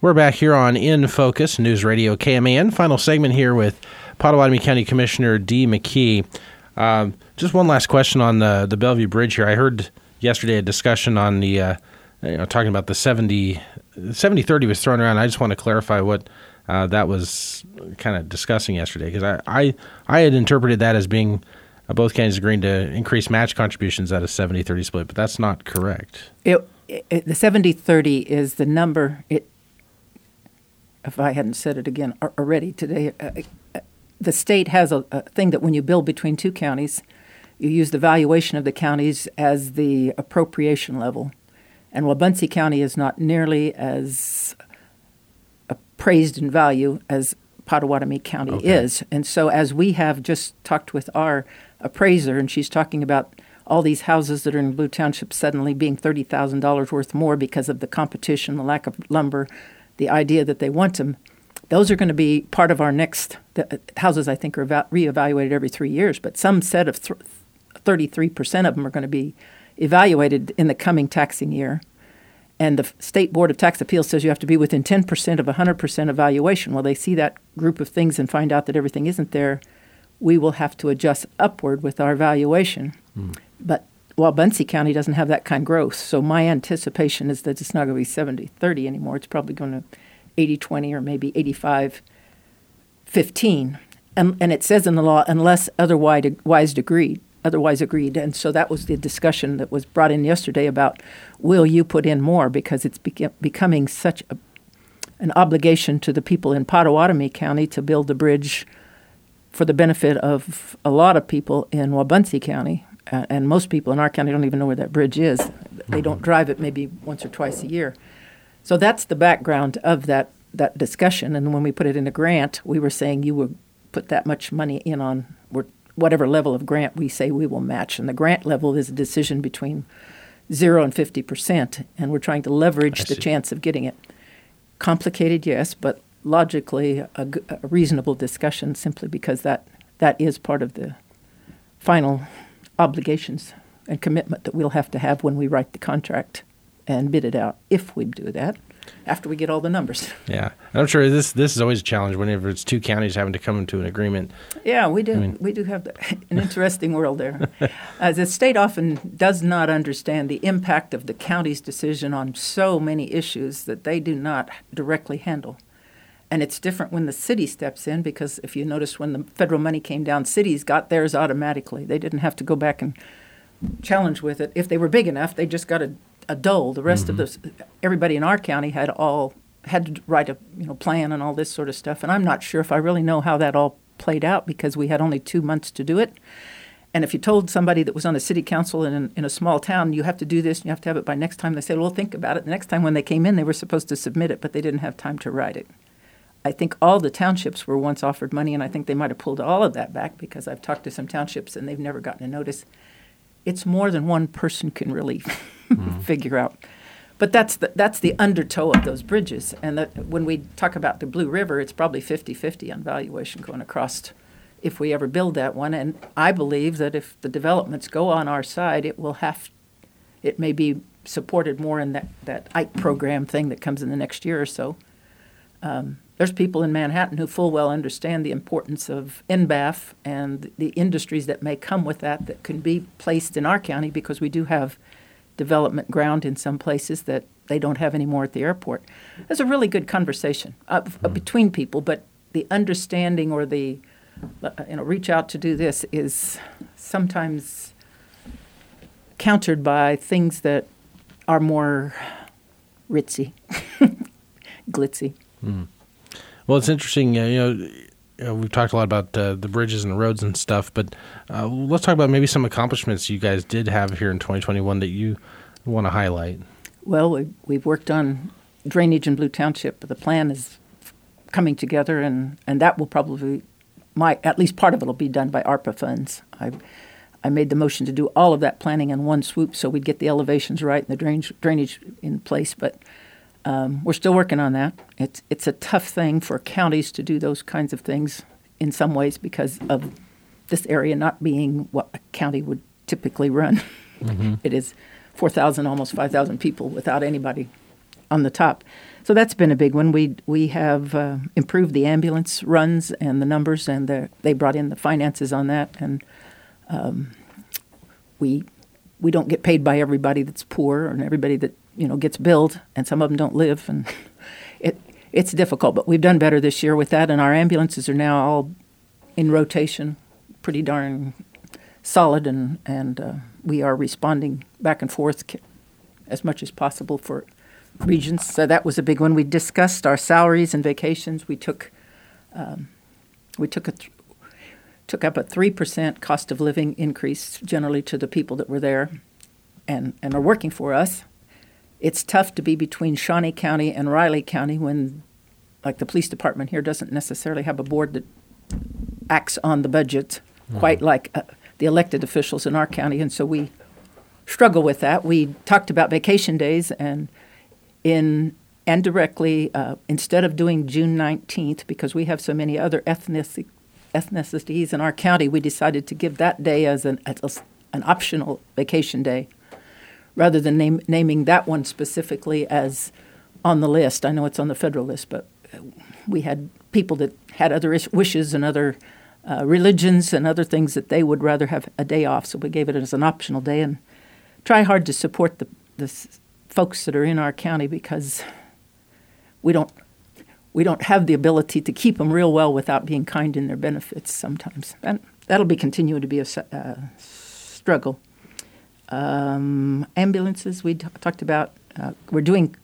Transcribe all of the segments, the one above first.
We're back here on In Focus, News Radio KMAN. Final segment here with Pottawatomie County Commissioner Dee McKee. Just one last question on the Bellevue Bridge here. I heard yesterday a discussion on the, talking about the 70-30 was thrown around. I just want to clarify what that was kind of discussing yesterday, because I had interpreted that as being both counties agreeing to increase match contributions at a 70-30 split, but that's not correct. The 70-30 is the number. If I hadn't said it again already today, the state has a thing that when you build between two counties, you use the valuation of the counties as the appropriation level. And Wabaunsee County is not nearly as appraised in value as Pottawatomie County is. And so as we have just talked with our appraiser, and she's talking about all these houses that are in Blue Township suddenly being $30,000 worth more because of the competition, the lack of lumber, the idea that they want them, those are going to be part of our next houses. I think are reevaluated every 3 years, but some set of 33% of them are going to be evaluated in the coming taxing year. And the State Board of Tax Appeals says you have to be within 10% of 100% evaluation. Well, they see that group of things and find out that everything isn't there. We will have to adjust upward with our valuation. But Wabaunsee County doesn't have that kind of growth. So my anticipation is that it's not going to be 70-30 anymore. It's probably going to 80-20 or maybe 85-15. And it says in the law, unless otherwise agreed. And so that was the discussion that was brought in yesterday about, will you put in more? Because it's becoming such an obligation to the people in Pottawatomie County to build the bridge for the benefit of a lot of people in Wabaunsee County. And most people in our county don't even know where that bridge is. They don't drive it maybe once or twice a year. So that's the background of that discussion. And when we put it in a grant, we were saying you would put that much money in on whatever level of grant we say we will match. And the grant level is a decision between 0 and 50%. And we're trying to leverage the chance of getting it. Complicated, yes, but logically a reasonable discussion, simply because that is part of the final obligations and commitment that we'll have to have when we write the contract and bid it out, if we do that, after we get all the numbers. Yeah. And I'm sure this is always a challenge whenever it's two counties having to come into an agreement. Yeah, we do. We do have an interesting world there. The state often does not understand the impact of the county's decision on so many issues that they do not directly handle. And it's different when the city steps in, because if you notice when the federal money came down, cities got theirs automatically. They didn't have to go back and challenge with it. If they were big enough, they just got a dole. The rest of everybody in our county had to write a plan and all this sort of stuff. And I'm not sure if I really know how that all played out, because we had only 2 months to do it. And if you told somebody that was on a city council in a small town, you have to do this and you have to have it by next time, they said, well, think about it. The next time when they came in, they were supposed to submit it, but they didn't have time to write it. I think all the townships were once offered money, and I think they might have pulled all of that back, because I've talked to some townships and they've never gotten a notice. It's more than one person can really figure out. But that's the undertow of those bridges. And that when we talk about the Blue River, it's probably 50-50 on valuation going across if we ever build that one. And I believe that if the developments go on our side, it may be supported more in that Ike program thing that comes in the next year or so. There's people in Manhattan who full well understand the importance of NBAF and the industries that may come with that can be placed in our county, because we do have development ground in some places that they don't have anymore at the airport. There's a really good conversation between people, but the understanding or the reach out to do this is sometimes countered by things that are more ritzy, glitzy. Well, it's interesting. We've talked a lot about the bridges and the roads and stuff, but let's talk about maybe some accomplishments you guys did have here in 2021 that you want to highlight. Well, we've worked on drainage in Blue Township. The plan is coming together, and that will probably, at least part of it will be done by ARPA funds. I made the motion to do all of that planning in one swoop so we'd get the elevations right and the drainage in place, but we're still working on that. It's a tough thing for counties to do those kinds of things in some ways, because of this area not being what a county would typically run. It is 4,000, almost 5,000 people without anybody on the top. So that's been a big one. We have improved the ambulance runs and the numbers, and they brought in the finances on that. And we don't get paid by everybody that's poor and everybody that gets billed, and some of them don't live, and it's difficult. But we've done better this year with that, and our ambulances are now all in rotation, pretty darn solid, and we are responding back and forth as much as possible for regions. So that was a big one. We discussed our salaries and vacations. We took up a 3% cost of living increase generally to the people that were there and are working for us. It's tough to be between Shawnee County and Riley County when, like, the police department here doesn't necessarily have a board that acts on the budget quite like the elected officials in our county, and so we struggle with that. We talked about vacation days, and indirectly, instead of doing June 19th, because we have so many other ethnicities in our county, we decided to give that day as an optional vacation day, rather than naming that one specifically as on the list. I know it's on the federal list, but we had people that had other wishes and other religions and other things that they would rather have a day off, so we gave it as an optional day and try hard to support the folks that are in our county, because we don't have the ability to keep them real well without being kind in their benefits sometimes. And that'll be continuing to be a struggle. Ambulances, we talked about. We're doing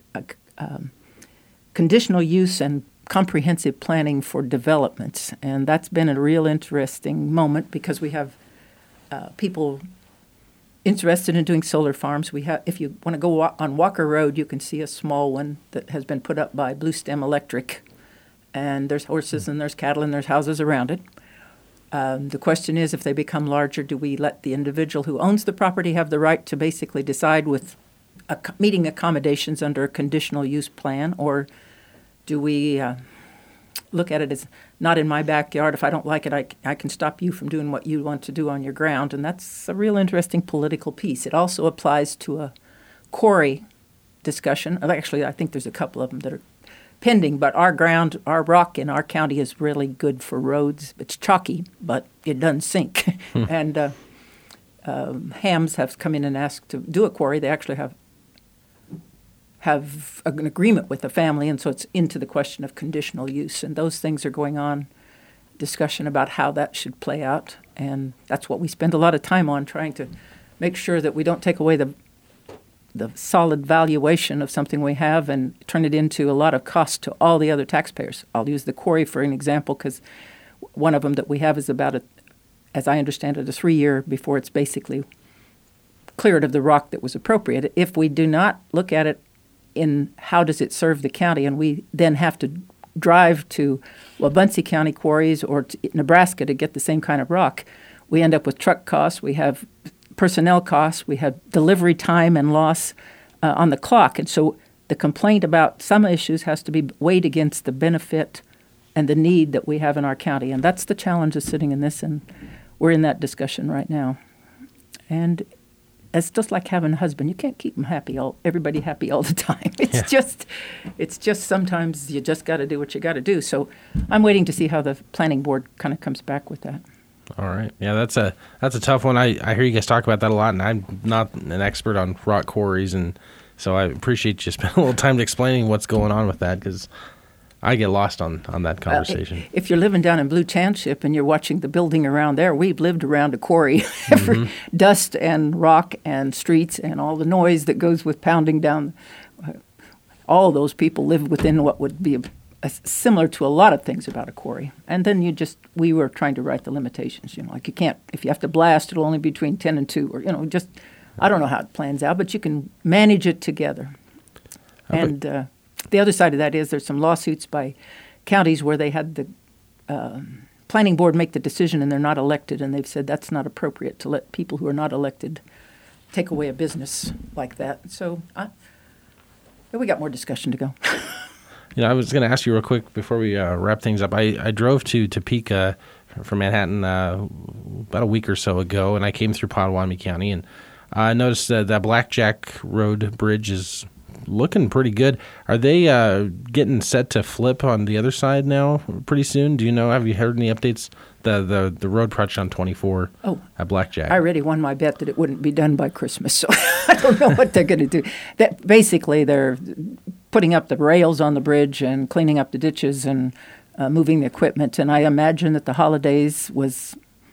conditional use and comprehensive planning for developments, and that's been a real interesting moment because we have people interested in doing solar farms. We have, if you want to go on Walker Road, you can see a small one that has been put up by Blue Stem Electric, and there's horses and there's cattle and there's houses around it. The question is, if they become larger, do we let the individual who owns the property have the right to basically decide with meeting accommodations under a conditional use plan, or do we look at it as not in my backyard? If I don't like it, I can stop you from doing what you want to do on your ground. And that's a real interesting political piece. It also applies to a quarry discussion. Actually, I think there's a couple of them that are pending, but our rock in our county is really good for roads. It's chalky, but it doesn't sink. And Hams have come in and asked to do a quarry. They actually have an agreement with the family, and so it's into the question of conditional use. And those things are going on, discussion about how that should play out. And that's what we spend a lot of time on, trying to make sure that we don't take away the solid valuation of something we have and turn it into a lot of cost to all the other taxpayers. I'll use the quarry for an example, because one of them that we have is about, as I understand it, a 3-year before it's basically cleared of the rock that was appropriate. If we do not look at it in how does it serve the county, and we then have to drive to Wabunsee County quarries or to Nebraska to get the same kind of rock, we end up with truck costs, we have personnel costs, we have delivery time and loss on the clock. And so the complaint about some issues has to be weighed against the benefit and the need that we have in our county. And that's the challenge of sitting in this, and we're in that discussion right now. And it's just like having a husband. You can't keep them everybody happy all the time. It's just sometimes you just got to do what you got to do. So I'm waiting to see how the planning board kind of comes back with that. All right. Yeah, that's a tough one. I hear you guys talk about that a lot, and I'm not an expert on rock quarries, and so I appreciate you spending a little time explaining what's going on with that, because I get lost on that conversation. If you're living down in Blue Township and you're watching the building around there, we've lived around a quarry. Dust and rock and streets and all the noise that goes with pounding down. All those people live within what would be similar to a lot of things about a quarry. And then we were trying to write the limitations. Like you can't, if you have to blast, it'll only be between 10 and 2. Or, I don't know how it plans out, but you can manage it together. Okay. And the other side of that is there's some lawsuits by counties where they had the planning board make the decision and they're not elected, and they've said that's not appropriate to let people who are not elected take away a business like that. So we got more discussion to go. I was going to ask you real quick before we wrap things up. I drove to Topeka from Manhattan about a week or so ago, and I came through Potawatomi County, and I noticed that Blackjack Road Bridge is looking pretty good. Are they getting set to flip on the other side now pretty soon? Do you know? Have you heard any updates? The road project on 24 at Blackjack. I already won my bet that it wouldn't be done by Christmas, so I don't know what they're going to do. That basically they're putting up the rails on the bridge and cleaning up the ditches and moving the equipment. And I imagine that the holidays was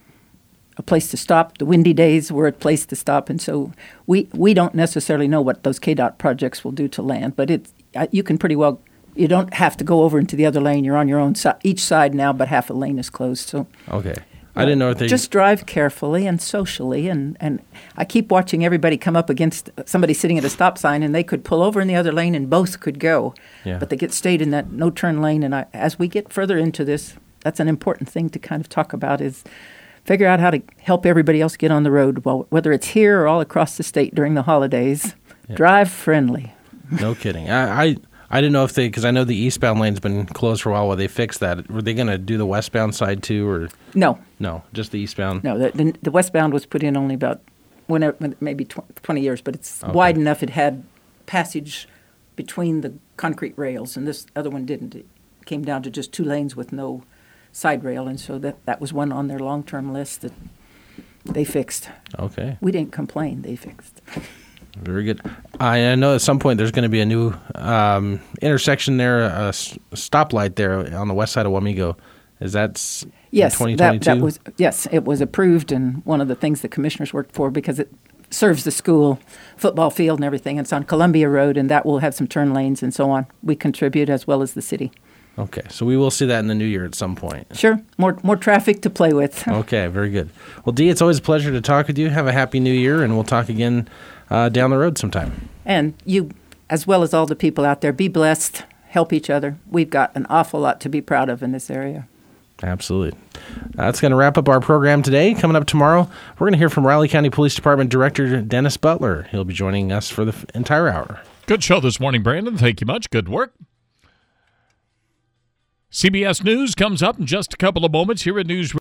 a place to stop. The windy days were a place to stop. And so we don't necessarily know what those KDOT projects will do to land, but you can pretty well. You don't have to go over into the other lane. You're on your own side, each side now, but half a lane is closed. So okay, I didn't know if they just drive carefully and socially. And I keep watching everybody come up against somebody sitting at a stop sign, and they could pull over in the other lane, and both could go. Yeah. But they get stayed in that no turn lane. And as we get further into this, that's an important thing to kind of talk about is figure out how to help everybody else get on the road. Well, whether it's here or all across the state during the holidays, drive friendly. No kidding. I didn't know if because I know the eastbound lane's been closed for a while. While they fixed that, were they going to do the westbound side too, or no, just the eastbound? No, the westbound was put in only about maybe 20 years, but it's wide enough. It had passage between the concrete rails, and this other one didn't. It came down to just 2 lanes with no side rail, and so that was one on their long-term list that they fixed. Okay, we didn't complain; they fixed. Very good. I know at some point there's going to be a new intersection there, a stoplight there on the west side of Wamego. Is that yes, 2022? That was yes, it was approved, and one of the things the commissioners worked for because it serves the school football field and everything. It's on Columbia Road, and that will have some turn lanes and so on. We contribute as well as the city. Okay, so we will see that in the new year at some point. Sure, more traffic to play with. Okay, very good. Well, Dee, it's always a pleasure to talk with you. Have a happy new year, and we'll talk again down the road sometime. And you, as well as all the people out there, be blessed, help each other. We've got an awful lot to be proud of in this area. Absolutely. That's going to wrap up our program today. Coming up tomorrow, we're going to hear from Riley County Police Department Director Dennis Butler. He'll be joining us for the entire hour. Good show this morning, Brandon. Thank you much. Good work. CBS News comes up in just a couple of moments here at News